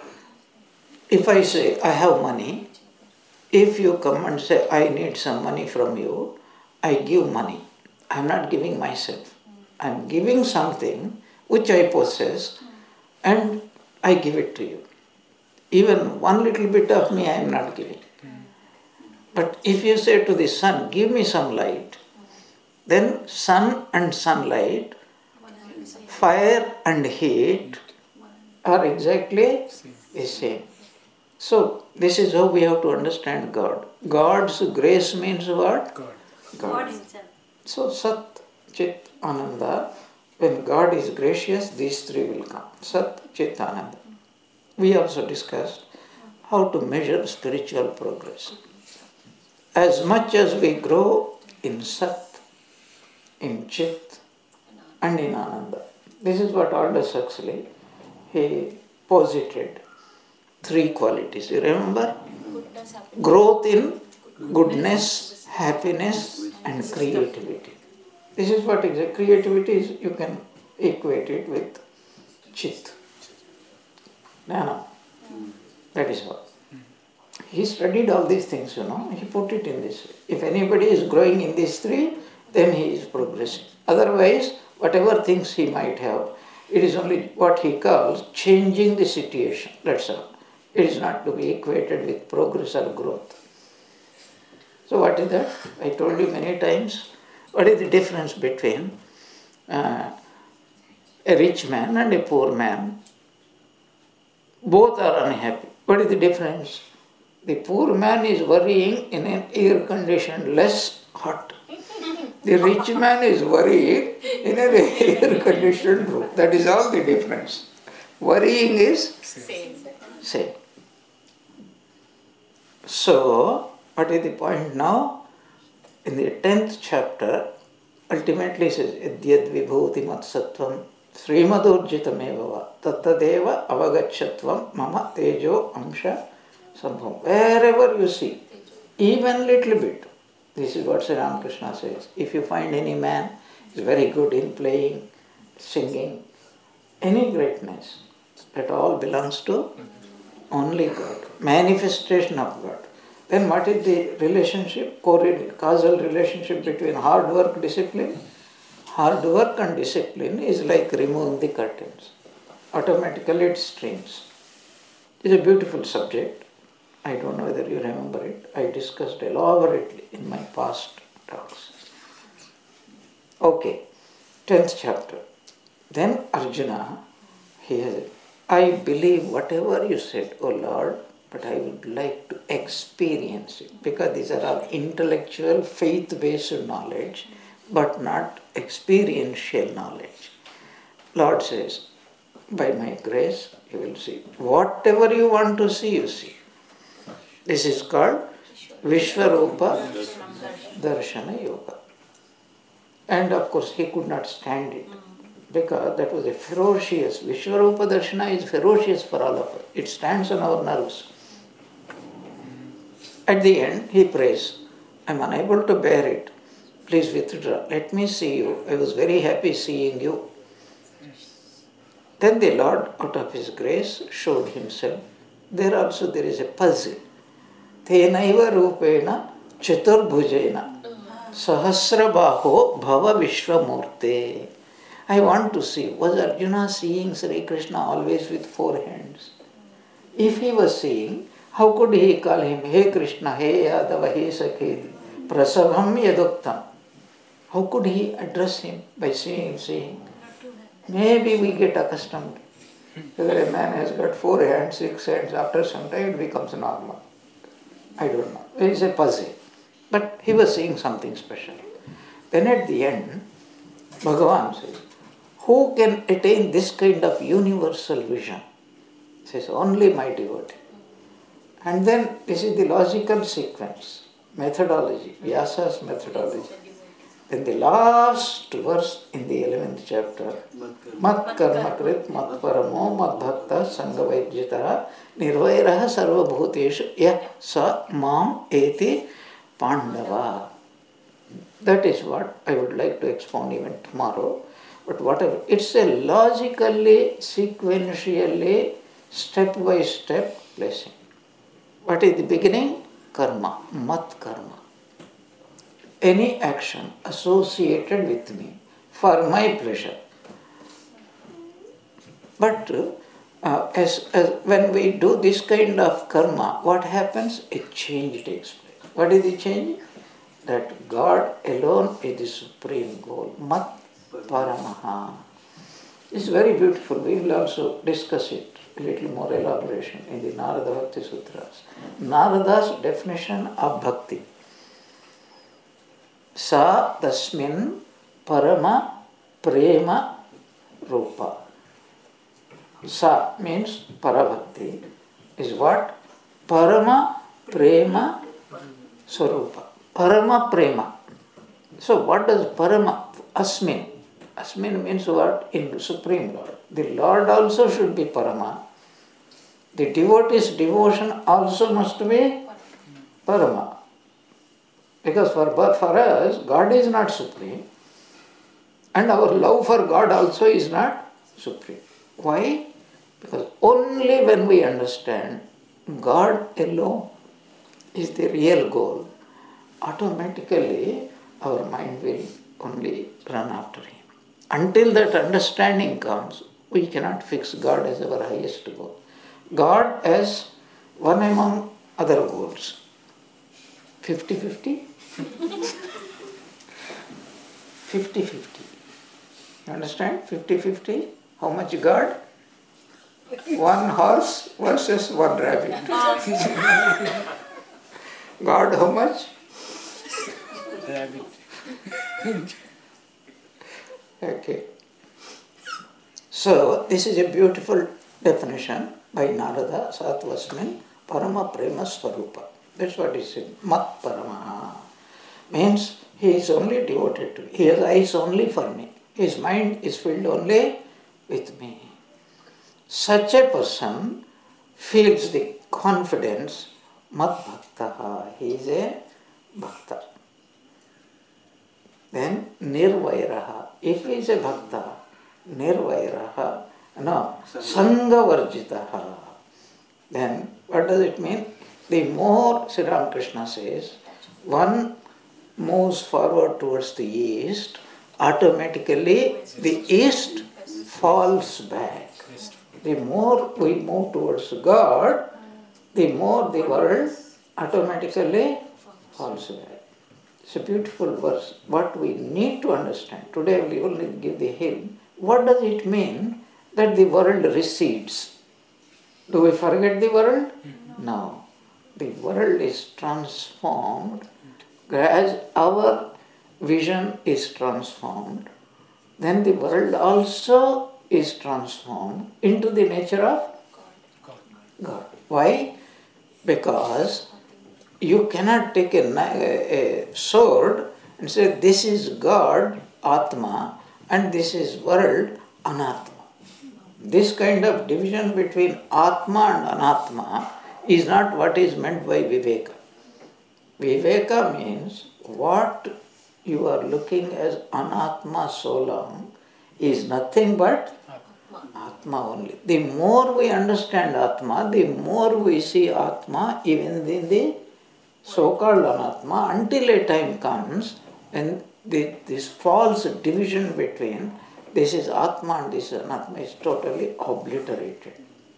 If I say, I have money, if you come and say, I need some money from you, I give money. I am not giving myself. I am giving something which I possess and I give it to you. Even one little bit of me I am not giving. But if you say to the sun, give me some light, then sun and sunlight, fire and heat are exactly the same. So, this is how we have to understand God. God's grace means what?
God.
God.
God Himself.
So, Sat, Chit, Ananda, when God is gracious, these three will come. Sat, Chit, Ananda. We also discussed how to measure spiritual progress. As much as we grow in Sat, in Chit, and in Ananda. This is what Aldous Huxley, he posited. Three qualities. You remember?
Goodness, happiness.
Growth in goodness, happiness, and creativity. This is what exactly creativity is. You can equate it with Chit. No, no. That is what. He studied all these things, you know. He put it in this way. If anybody is growing in these three, then he is progressing. Otherwise, whatever things he might have, it is only what he calls changing the situation. That's all. It is not to be equated with progress or growth. So what is that? I told you many times. What is the difference between uh, a rich man and a poor man? Both are unhappy. What is the difference? The poor man is worrying in an air-conditioned, less hot. The rich man is worrying in an air-conditioned room. That is all the difference. Worrying is
Same.
same. So, what is the point now? In the tenth chapter, ultimately it says, Yadyad vibhuti mat sattvam srimadurjitameva tattadeva avagachatvam mama tejo amsha sambhavam. Wherever you see, even little bit, this is what Sri Ramakrishna says. If you find any man is very good in playing, singing, any greatness, that all belongs to only God, manifestation of God. Then what is the relationship, causal relationship between hard work, discipline? hard work and discipline is like removing the curtains. Automatically it streams. It's a beautiful subject. I don't know whether you remember it. I discussed elaborately in my past talks. Okay, tenth chapter. Then Arjuna, he has, I believe whatever you said, O Lord, but I would like to experience it, because these are all intellectual, faith-based knowledge, but not experiential knowledge. Lord says, by my grace, you will see. Whatever you want to see, you see. This is called Vishwarupa Darshana Yoga. And of course, he could not stand it, because that was a ferocious, Vishwarupa Darshana is ferocious for all of us. It stands on our nerves. At the end, he prays, I am unable to bear it. Please withdraw. Let me see you. I was very happy seeing you. Then the Lord, out of His grace, showed Himself. There also there is a puzzle. Tenaiva rupena chaturbhujena sahasrabaho bhava vishwamurte. I want to see, was Arjuna seeing Sri Krishna always with four hands? If he was seeing, how could he call him, Hey Krishna, Hey Yadava, Hey Sakhedi, Prasabham Yaduktam? How could he address him by seeing him saying? Maybe we get accustomed. Whether a man has got four hands, six hands, after some time it becomes normal. I don't know. It is a puzzle. But he was seeing something special. Then at the end, Bhagavan says, who can attain this kind of universal vision? He says, only my devotee. And then this is the logical sequence, methodology, Vyasa's methodology. Then the last verse in the eleventh chapter, Mat karma krit mat paramo mat bhakta sangavaijyata nirvairaha sarva bhuteshu yah sa mam eti pandava. That is what I would like to expound even tomorrow. But whatever, it's a logically, sequentially, step by step placing. What is the beginning? Karma, mat karma. Any action associated with me for my pleasure. But uh, as, as when we do this kind of karma, what happens? A change takes place. What is the change? That God alone is the supreme goal. Mat paramaha. It's very beautiful. We will also discuss it a little more elaboration in the Narada Bhakti Sutras. Narada's definition of bhakti. Sa tasmin parama prema rupa. Sa means parabhakti is what? Parama prema swarupa. Parama prema. So what does parama? Asmin. Asmin means what? In the Supreme Lord. The Lord also should be parama. The devotee's devotion also must be parama. Because for, for us, God is not supreme. And our love for God also is not supreme. Why? Because only when we understand God alone is the real goal, automatically our mind will only run after Him. Until that understanding comes, we cannot fix God as our highest goal. God as one among other goals. fifty-fifty? fifty-fifty. You understand? fifty-fifty. How much God? One horse versus one rabbit. God how much?
Rabbit.
Okay. So, this is a beautiful definition by Narada, Satvasmin, Parama Prema Swarupa. That's what he said. Mat Parama. Means he is only devoted to me. He has eyes only for me. His mind is filled only with me. Such a person feels the confidence, Mat Bhaktaha. He is a Bhakta. Then Nirvairaha. If he is a Bhakta, Nirvairaha, no, Sangavarjitaha. Then what does it mean? The more Sri Ramakrishna says, one moves forward towards the east, automatically the east falls back. The more we move towards God, the more the world automatically falls back. It's a beautiful verse. What we need to understand, today we only give the hymn, what does it mean that the world recedes? Do we forget the world? No. The world is transformed as our vision is transformed. Then the world also is transformed into the nature of God. Why? Because you cannot take a, a sword and say this is God, Atma, and this is world, Anatma. This kind of division between Atma and Anatma is not what is meant by Viveka. Viveka means what you are looking as Anatma so long is nothing but Atma only. The more we understand Atma, the more we see Atma even in the so-called Anatma, until a time comes when the, this false division between this is Atma and this is Anatma is totally obliterated.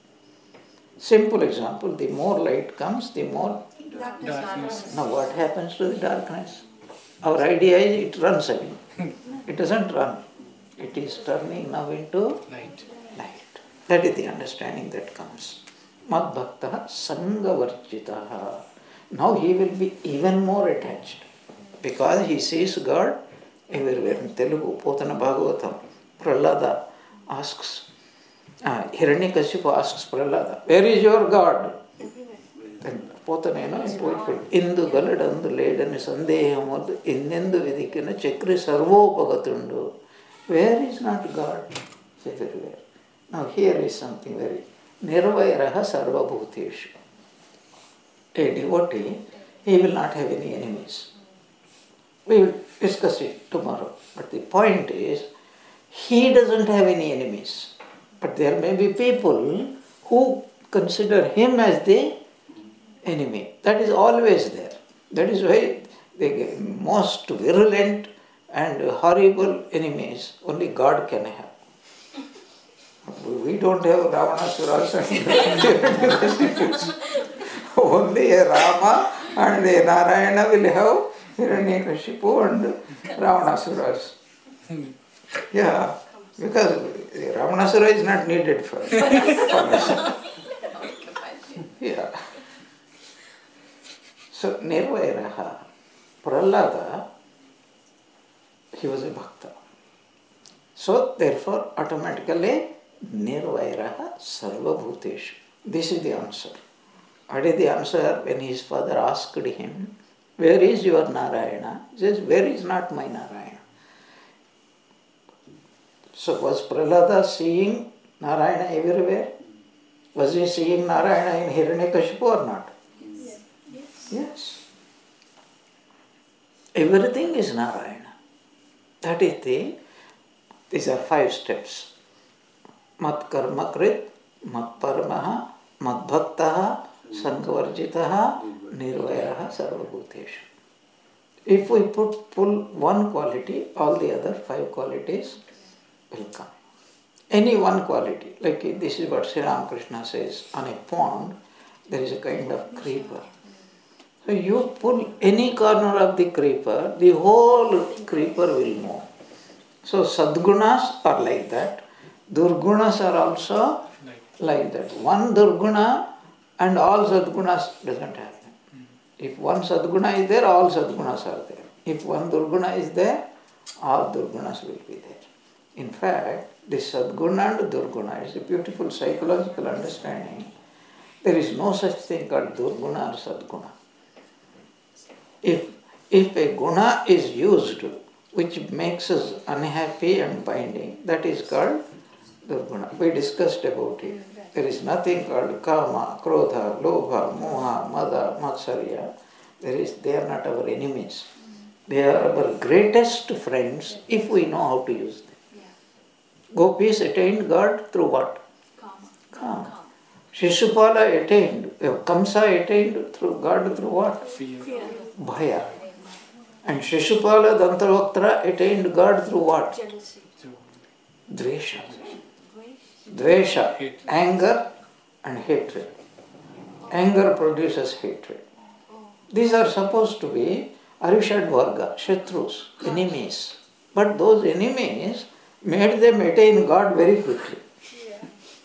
Simple example, the more light comes, the more darkness. Now what happens to the darkness? Our idea is it runs away. It doesn't run. It is turning now into
light.
light. That is the understanding that comes. Mad bhaktaha sangavarjitaha. Now he will be even more attached because he sees God everywhere. In Telugu, Potana Bhagavatam, Prahlada asks, uh, Hiranyakashipu asks Prahlada, where is your God? Then Potana, Indu Galadandu Ledani Sandehamudu, Innendu Vidikina Chakri Sarvo Pagatundu. Where is not God? It's everywhere. Now here is something very Nirvairaha Sarva Bhuteshu. A devotee, he will not have any enemies. We will discuss it tomorrow. But the point is, he doesn't have any enemies. But there may be people who consider him as the enemy. That is always there. That is why the most virulent and horrible enemies only God can have. We don't have Ravanasuras and only a Rama and a Narayana will have Hiranyakashipu and Ravanasuras. Yeah, because Ravanasura is not needed for formation. Yeah. So Nirvairaha, Prahlada, he was a bhakta. So therefore automatically Nirvairaha Sarva Bhuteshu. This is the answer. What is the answer when his father asked him, where is your Narayana? He says, where is not my Narayana? So was Prahlada seeing Narayana everywhere? Was he seeing Narayana in Hiranyakashipu or not?
Yes. Yes.
Yes. Everything is Narayana. That is the, these are five steps. Mat karma krit, mat paramaha, mat bhaktaha, sangavarjitaha, nirvairaha sarvabhuteshu. If we put pull one quality, all the other five qualities will come. Any one quality, like this is what Sri Ramakrishna says, on a pond there is a kind of creeper. So you pull any corner of the creeper, the whole creeper will move. So sadgunas are like that, durgunas are also like that. One durguna and all sadgunas doesn't happen. If one sadguna is there, all sadgunas are there. If one durguna is there, all durgunas will be there. In fact, this sadguna and durguna is a beautiful psychological understanding. There is no such thing called durguna or sadguna. If, if a guna is used which makes us unhappy and binding, that is called durguna. We discussed about it. There is nothing called kama, krodha, lobha, moha, mada, matsarya. There is, they are not our enemies. They are our greatest friends if we know how to use them. Gopis attained God through what?
Kama.
Kama. Shishupala attained, Kamsa attained through God through what?
Fear.
Fear.
Bhaya. And Shishupala Dantavaktra attained God through what?
Jealousy.
Dvesha.
Grace.
Dvesha,
Hatred.
anger and hatred. Anger produces hatred. These are supposed to be Arishad Varga, Shatrus, enemies. But those enemies made them attain God very quickly.
Yeah.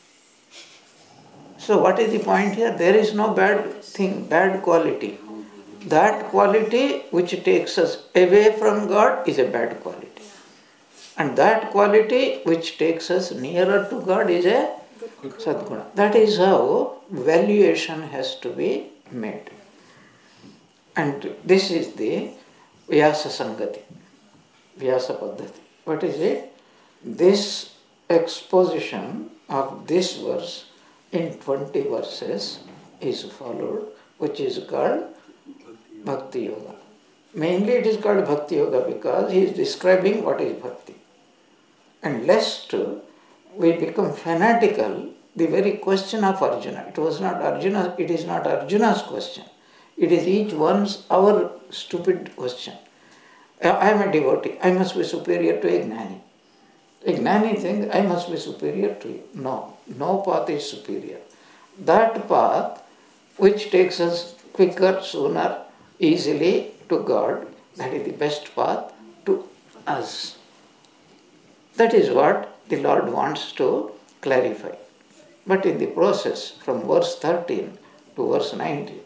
So what is the point here? There is no bad thing, bad quality. That quality which takes us away from God is a bad quality. And that quality which takes us nearer to God is a Sadguna. That is how valuation has to be made. And this is the Vyasa Sangati, Vyasa Paddhati. What is it? This exposition of this verse in twenty verses is followed, which is called Bhakti Yoga. Mainly it is called Bhakti Yoga because he is describing what is Bhakti. And lest we become fanatical, the very question of Arjuna, it was not Arjuna, it is not Arjuna's question. It is each one's, our stupid question. I am a devotee, I must be superior to a Gnani. A Gnani thinks, I must be superior to you. No, no path is superior. That path which takes us quicker, sooner, easily to God, that is the best path to us. That is what the Lord wants to clarify. But in the process, from verse thirteen to verse nineteen,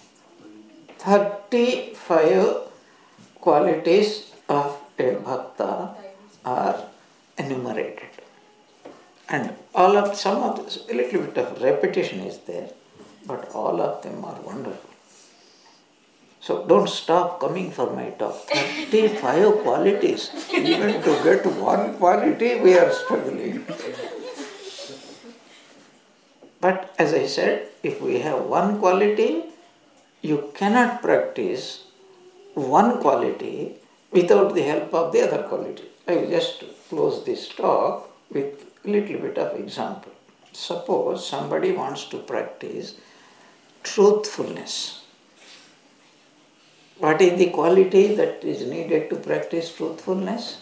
thirty-five qualities of a bhakta are enumerated. And all of, some of this, a little bit of repetition is there, but all of them are wonderful. So don't stop coming for my talk. thirty-five qualities. Even to get one quality, we are struggling. But as I said, if we have one quality, you cannot practice one quality without the help of the other quality. I will just close this talk with a little bit of example. Suppose somebody wants to practice truthfulness. What is the quality that is needed to practice truthfulness?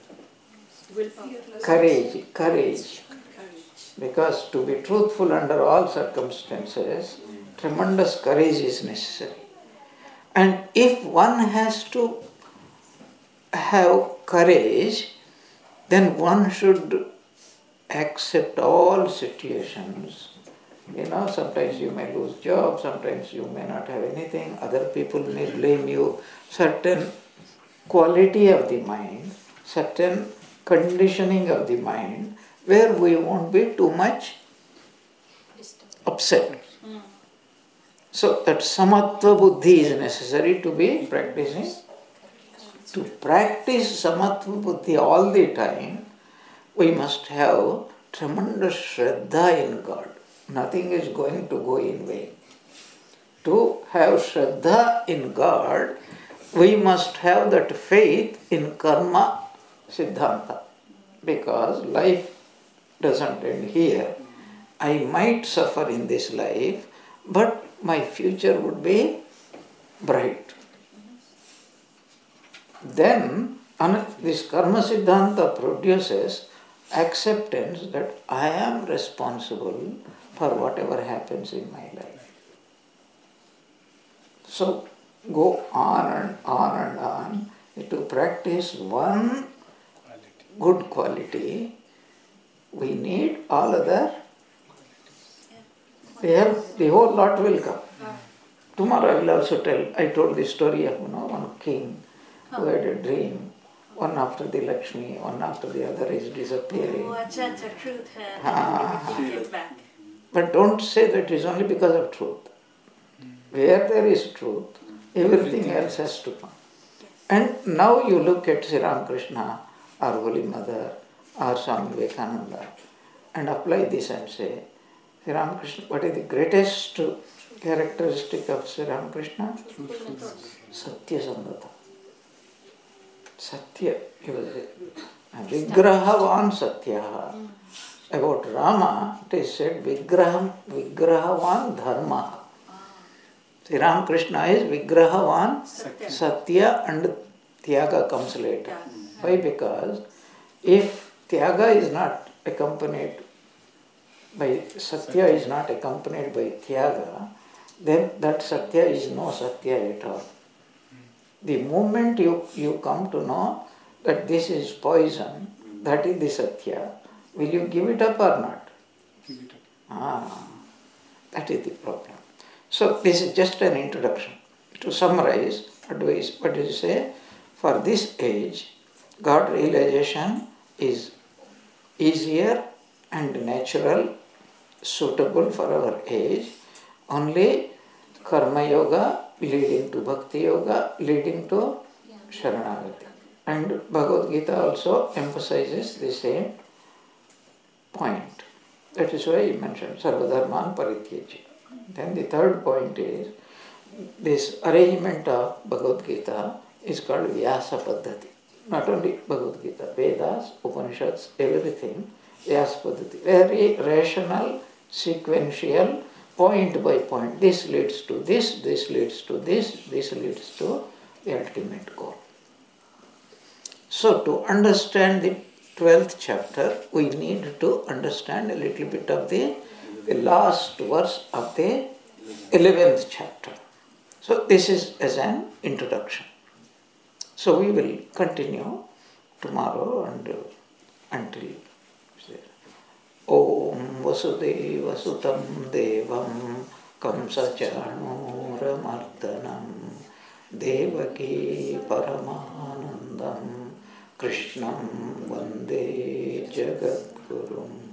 Courage, courage. Because to be truthful under all circumstances, tremendous courage is necessary. And if one has to have courage, then one should accept all situations. You know, sometimes you may lose job, sometimes you may not have anything, other people may blame you. Certain quality of the mind, certain conditioning of the mind, where we won't be too much upset. So that samatva buddhi is necessary to be practicing. To practice samatva buddhi all the time, we must have tremendous shraddha in God. Nothing is going to go in vain. To have shraddha in God, we must have that faith in karma siddhanta. Because life doesn't end here. I might suffer in this life, but my future would be bright. Then this karma siddhanta produces acceptance that I am responsible for whatever happens in my life. So go on and on and on to practice one good quality. We need all other. We have, the whole lot will come. Tomorrow I will also tell, I told the story of you know, one king who had a dream. One after the Lakshmi, one after the other is disappearing.
Oh, acha, acha, truth had
Ah.
everything came back.
But don't say that it is only because of truth. Where there is truth, everything else has to come. And now you look at Sri Ramakrishna, our Holy Mother, or Swami Vivekananda, and apply this and say, Sri Ramakrishna, what is the greatest characteristic of Sri Ramakrishna? Satya Sangata. Satya, he was a Vigrahavan Satya. About Rama, it is said Vigraham, Vigrahavan Dharma. Sri Ramakrishna is Vigrahavan Satya, Satya and Tyaga comes later. Why? Because if Tyaga is not accompanied by Satya is not accompanied by Tyaga, then that Satya is no Satya at all. The moment you, you come to know that this is poison, that is the Satya, will you give it up or not?
Give it up.
Ah, that is the problem. So this is just an introduction. To summarize, advice, what do you say? For this age, God realization is easier and natural, suitable for our age. Only Karma Yoga leading to Bhakti Yoga, leading to Sharanagati. And Bhagavad Gita also emphasizes the same point. That is why he mentioned Sarvadharman Parityaji. Then the third point is, this arrangement of Bhagavad Gita is called Vyasa Paddhati. Not only Bhagavad Gita, Vedas, Upanishads, everything, Vyasa Paddhati. Very rational, sequential, point by point. This leads to this, this leads to this, this leads to the ultimate goal. So to understand the twelfth chapter, we need to understand a little bit of the, the last verse of the eleventh chapter. So this is as an introduction. So we will continue tomorrow and uh, until Om Vasudeva Sutam Devam Kamsa Chanuramartanam Devaki Paramanandam Krishnam Vande Jagadgurum.